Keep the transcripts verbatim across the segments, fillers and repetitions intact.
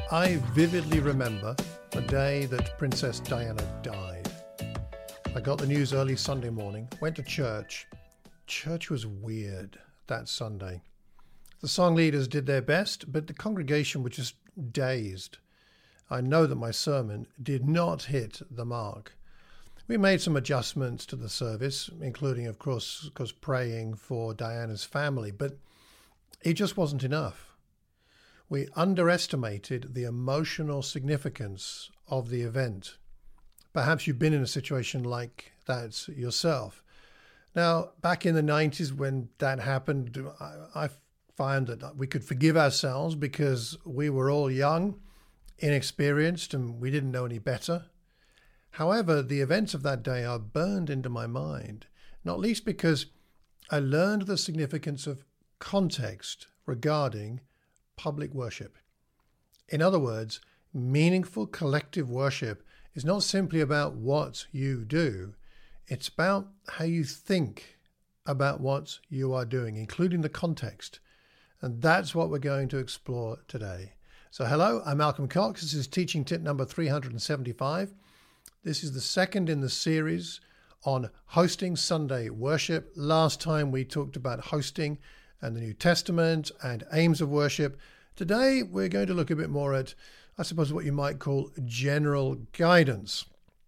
I vividly remember the day that Princess Diana died. I got the news early Sunday morning, went to church. Church was weird that Sunday. The song leaders did their best, but the congregation were just dazed. I know that my sermon did not hit the mark. We made some adjustments to the service, including, of course, because praying for Diana's family, but it just wasn't enough. We underestimated the emotional significance of the event. Perhaps you've been in a situation like that yourself. Now, back in the nineties when that happened, I, I found that we could forgive ourselves because we were all young, inexperienced, and we didn't know any better. However, the events of that day are burned into my mind, not least because I learned the significance of context regarding public worship. In other words, meaningful collective worship is not simply about what you do, it's about how you think about what you are doing, including the context. And that's what we're going to explore today. So hello, I'm Malcolm Cox. This is teaching tip number three hundred seventy-five. This is the second in the series on hosting Sunday worship. Last time we talked about hosting and the New Testament and aims of worship. Today we're going to look a bit more at, I suppose, what you might call general guidance.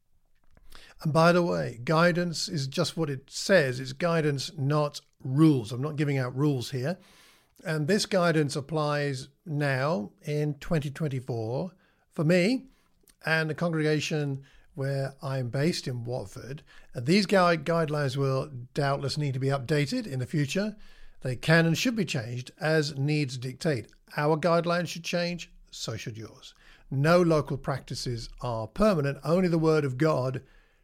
And by the way, guidance is just what it says. It's guidance, not rules. I'm not giving out rules here. And this guidance applies now in twenty twenty-four for me and the congregation where I'm based in Watford. And these guide guidelines will doubtless need to be updated in the future. They can and should be changed as needs dictate. Our guidelines should change, so should yours. No local practices are permanent. Only the word of God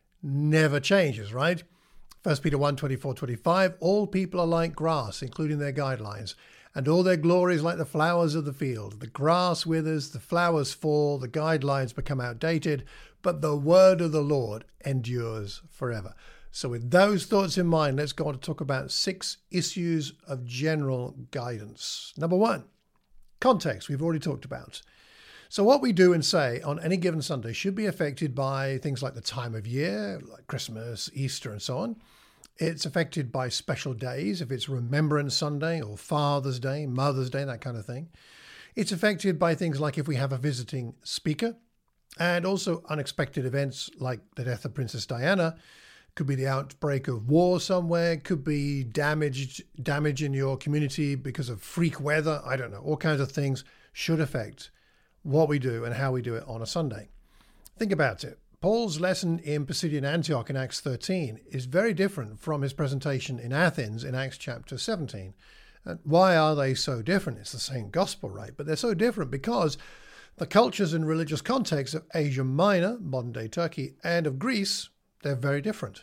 never changes, right? First Peter one, twenty-four, twenty-five, all people are like grass, including their guidelines, and all their glory is like the flowers of the field. The grass withers, the flowers fall, the guidelines become outdated, but the word of the Lord endures forever. So with those thoughts in mind, let's go on to talk about six issues of general guidance. Number one, context, we've already talked about. So what we do and say on any given Sunday should be affected by things like the time of year, like Christmas, Easter, and so on. It's affected by special days, if it's Remembrance Sunday or Father's Day, Mother's Day, that kind of thing. It's affected by things like if we have a visiting speaker, and also unexpected events like the death of Princess Diana. Could be the outbreak of war somewhere, could be damage, damage in your community because of freak weather. I don't know, all kinds of things should affect what we do and how we do it on a Sunday. Think about it. Paul's lesson in Pisidian Antioch in Acts thirteen is very different from his presentation in Athens in Acts chapter seventeen. And why are they so different? It's the same gospel, right? But they're so different because the cultures and religious contexts of Asia Minor, modern-day Turkey, and of Greece, they're very different.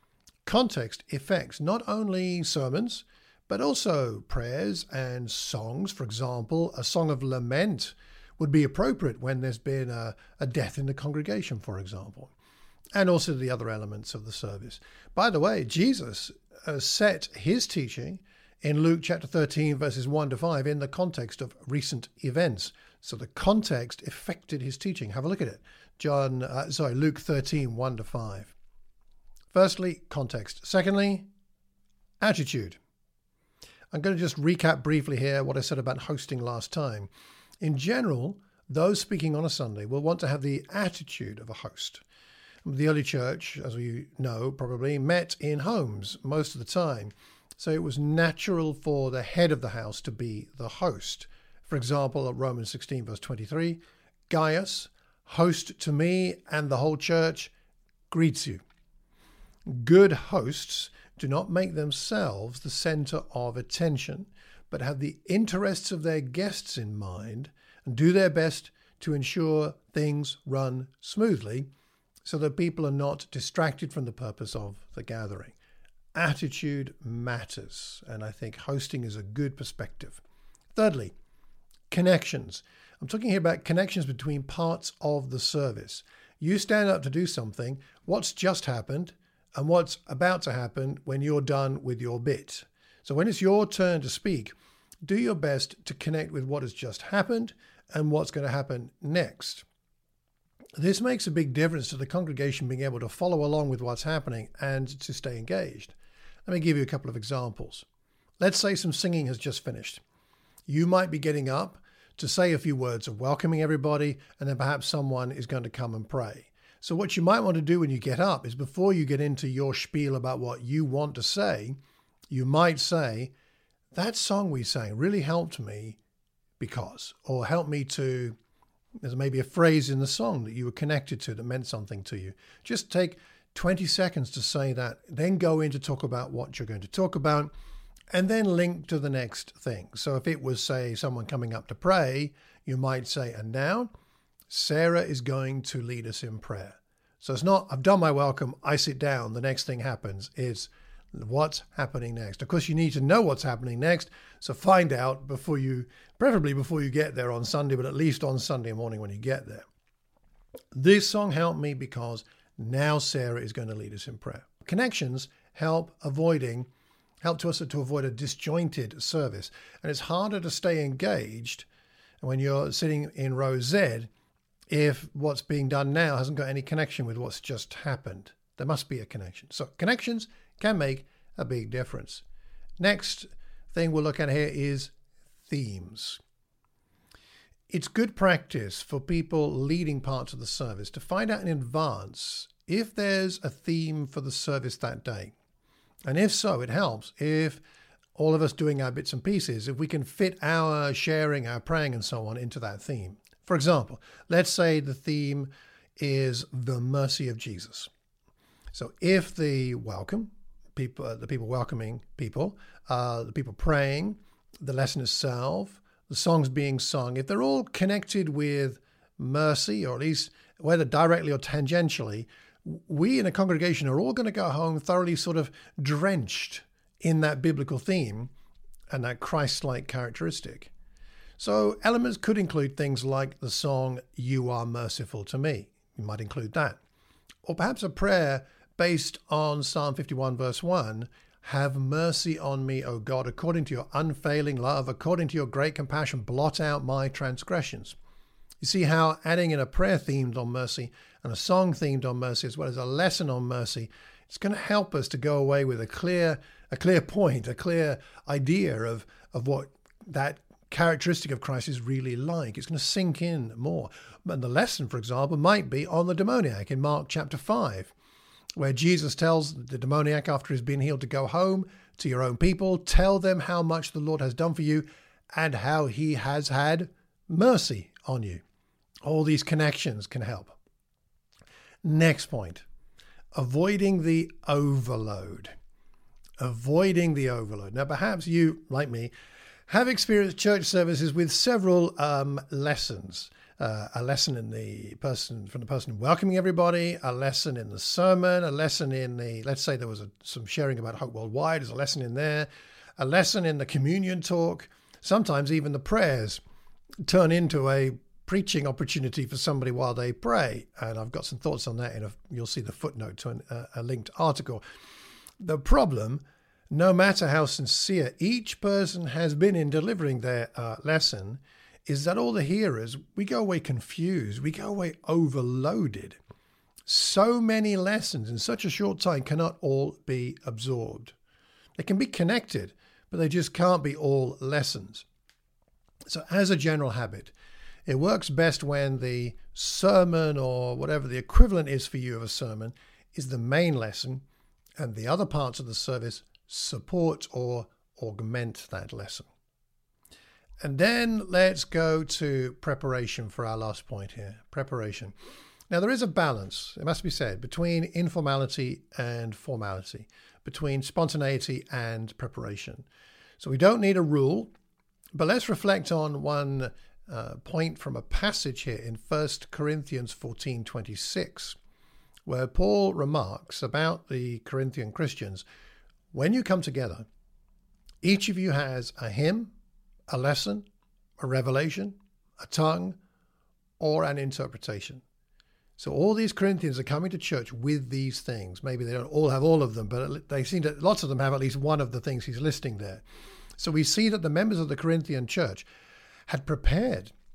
Context affects not only sermons, but also prayers and songs. For example, a song of lament would be appropriate when there's been a, a death in the congregation, for example, and also the other elements of the service. By the way, Jesus uh, set his teaching in Luke chapter thirteen, verses one to five, in the context of recent events. So the context affected his teaching. Have a look at it. John, uh, sorry, Luke thirteen, one to five. Firstly, context. Secondly, attitude. I'm going to just recap briefly here what I said about hosting last time. In general, those speaking on a Sunday will want to have the attitude of a host. The early church, as we know, probably met in homes most of the time. So it was natural for the head of the house to be the host. For example, Romans sixteen, verse twenty-three, Gaius, host to me and the whole church, greets you. Good hosts do not make themselves the center of attention, but have the interests of their guests in mind and do their best to ensure things run smoothly so that people are not distracted from the purpose of the gathering. Attitude matters, and I think hosting is a good perspective. Thirdly, connections. I'm talking here about connections between parts of the service. You stand up to do something, what's just happened, and what's about to happen when you're done with your bit. So when it's your turn to speak, do your best to connect with what has just happened and what's going to happen next. This makes a big difference to the congregation being able to follow along with what's happening and to stay engaged. Let me give you a couple of examples. Let's say some singing has just finished. You might be getting up to say a few words of welcoming everybody, and then perhaps someone is going to come and pray. So what you might want to do when you get up is, before you get into your spiel about what you want to say, you might say, that song we sang really helped me because, or helped me to, there's maybe a phrase in the song that you were connected to that meant something to you. Just take twenty seconds to say that, then go in to talk about what you're going to talk about, and then link to the next thing. So if it was, say, someone coming up to pray, you might say, and now Sarah is going to lead us in prayer. So it's not, I've done my welcome, I sit down, the next thing happens. It's what's happening next. Of course, you need to know what's happening next. So find out before you, preferably before you get there on Sunday, but at least on Sunday morning when you get there. This song helped me because now Sarah is going to lead us in prayer. Connections help avoiding, help to us to avoid a disjointed service. And it's harder to stay engaged when you're sitting in row Z if what's being done now hasn't got any connection with what's just happened. There must be a connection. So connections can make a big difference. Next thing we'll look at here is themes. It's good practice for people leading parts of the service to find out in advance if there's a theme for the service that day. And if so, it helps if all of us doing our bits and pieces, if we can fit our sharing, our praying and so on into that theme. For example, let's say the theme is the mercy of Jesus. So if the welcome, people, uh, the people welcoming people, uh, the people praying, the lesson itself, the songs being sung, if they're all connected with mercy, or at least whether directly or tangentially, we in a congregation are all going to go home thoroughly sort of drenched in that biblical theme and that Christ-like characteristic. So elements could include things like the song, You Are Merciful to Me. You might include that. Or perhaps a prayer based on Psalm fifty-one verse one, have mercy on me, O God, according to your unfailing love, according to your great compassion, blot out my transgressions. You see how adding in a prayer themed on mercy and a song themed on mercy, as well as a lesson on mercy, it's going to help us to go away with a clear, a clear point, a clear idea of, of what that characteristic of Christ is really like. It's going to sink in more. And the lesson, for example, might be on the demoniac in Mark chapter five, where Jesus tells the demoniac after he's been healed to go home to your own people, tell them how much the Lord has done for you and how he has had mercy on you. All these connections can help. Next point, avoiding the overload. Avoiding the overload. Now, perhaps you, like me, have experienced church services with several um, lessons. Uh, a lesson in the person, from the person welcoming everybody, a lesson in the sermon, a lesson in the, let's say there was a, some sharing about Hope Worldwide, there's a lesson in there, a lesson in the communion talk. Sometimes even the prayers turn into a preaching opportunity for somebody while they pray. And I've got some thoughts on that, and you'll see the footnote to an, uh, a linked article. The problem, no matter how sincere each person has been in delivering their uh, lesson, is that all the hearers, we go away confused, we go away overloaded. So many lessons in such a short time cannot all be absorbed. They can be connected, but they just can't be all lessons. So as a general habit, it works best when the sermon, or whatever the equivalent is for you of a sermon, is the main lesson, and the other parts of the service support or augment that lesson. And then let's go to preparation for our last point here, preparation. Now, there is a balance, it must be said, between informality and formality, between spontaneity and preparation. So we don't need a rule, but let's reflect on one uh, point from a passage here in First Corinthians fourteen twenty-six, where Paul remarks about the Corinthian Christians, when you come together, each of you has a hymn, a lesson, a revelation, a tongue, or an interpretation. So all these Corinthians are coming to church with these things. Maybe they don't all have all of them, but they seem to, lots of them have at least one of the things he's listing there. So we see that the members of the Corinthian church had prepared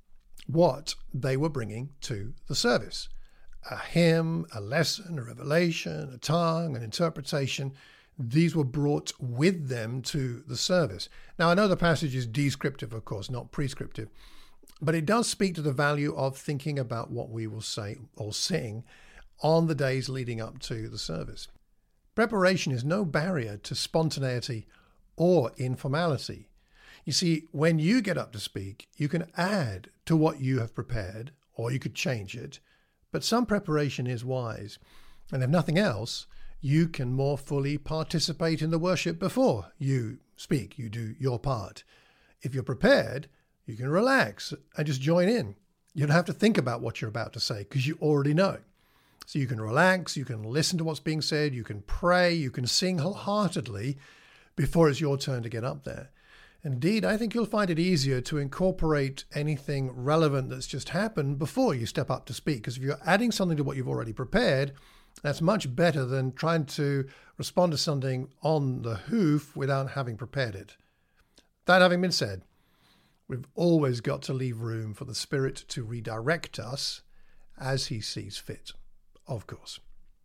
what they were bringing to the service. A hymn, a lesson, a revelation, a tongue, an interpretation. These were brought with them to the service. Now, I know the passage is descriptive, of course, not prescriptive, but it does speak to the value of thinking about what we will say or sing on the days leading up to the service. Preparation is no barrier to spontaneity or informality. You see, when you get up to speak, you can add to what you have prepared, or you could change it, but some preparation is wise. And if nothing else, you can more fully participate in the worship before you speak, you do your part. If you're prepared, you can relax and just join in. You don't have to think about what you're about to say because you already know. So you can relax, you can listen to what's being said, you can pray, you can sing wholeheartedly before it's your turn to get up there. Indeed, I think you'll find it easier to incorporate anything relevant that's just happened before you step up to speak. Because if you're adding something to what you've already prepared, that's much better than trying to respond to something on the hoof without having prepared it. That having been said, we've always got to leave room for the Spirit to redirect us as he sees fit, of course.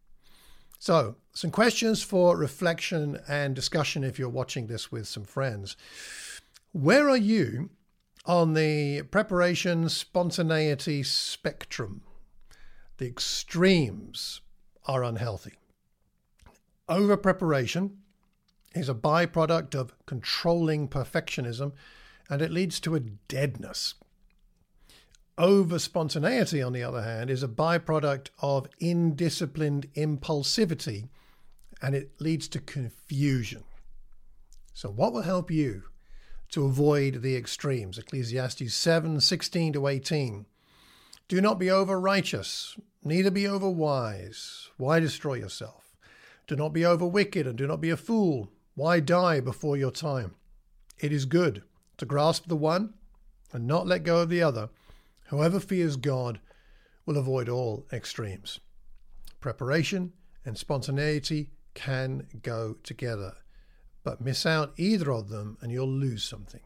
So, some questions for reflection and discussion if you're watching this with some friends. Where are you on the preparation spontaneity spectrum? The extremes are unhealthy. Over preparation is a byproduct of controlling perfectionism, and it leads to a deadness. Over spontaneity, on the other hand, is a byproduct of indisciplined impulsivity, and it leads to confusion. So what will help you to avoid the extremes? Ecclesiastes seven, sixteen to eighteen. Do not be over righteous, neither be over wise. Why destroy yourself? Do not be over wicked, and do not be a fool. Why die before your time? It is good to grasp the one and not let go of the other. Whoever fears God will avoid all extremes. Preparation and spontaneity can go together, but miss out either of them and you'll lose something.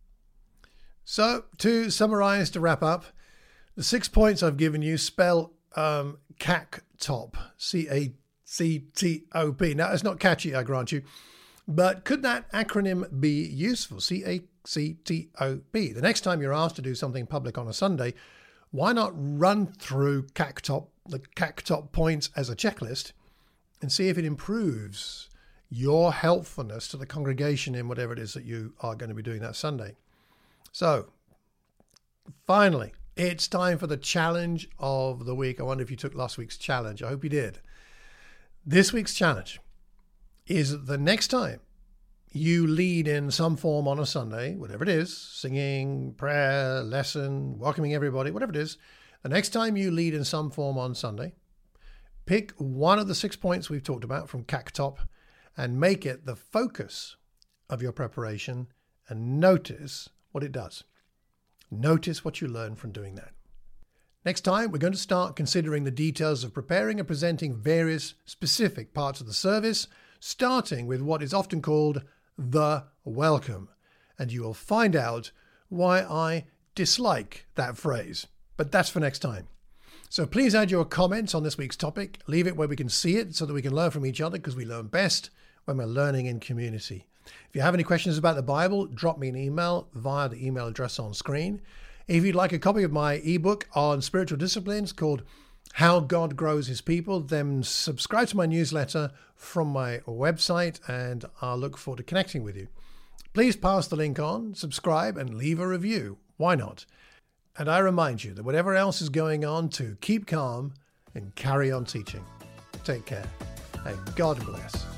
So, to summarize, to wrap up, the six points I've given you spell um, CACTOP, C A C T O P. Now, it's not catchy, I grant you, but could that acronym be useful? C A C T O P. The next time you're asked to do something public on a Sunday, why not run through CACTOP, the CACTOP points as a checklist and see if it improves your helpfulness to the congregation in whatever it is that you are going to be doing that Sunday. So, finally, it's time for the challenge of the week. I wonder if you took last week's challenge. I hope you did. This week's challenge is the next time you lead in some form on a Sunday, whatever it is, singing, prayer, lesson, welcoming everybody, whatever it is, the next time you lead in some form on Sunday, pick one of the six points we've talked about from CACTOP and make it the focus of your preparation and notice what it does. Notice what you learn from doing that. Next time, we're going to start considering the details of preparing and presenting various specific parts of the service, starting with what is often called the welcome. And you will find out why I dislike that phrase. But that's for next time. So please add your comments on this week's topic. Leave it where we can see it so that we can learn from each other, because we learn best when we're learning in community. If you have any questions about the Bible, drop me an email via the email address on screen. If you'd like a copy of my ebook on spiritual disciplines called How God Grows His People, then subscribe to my newsletter from my website, and I'll look forward to connecting with you. Please pass the link on, subscribe, and leave a review. Why not? And I remind you that whatever else is going on, to keep calm and carry on teaching. Take care, and God bless.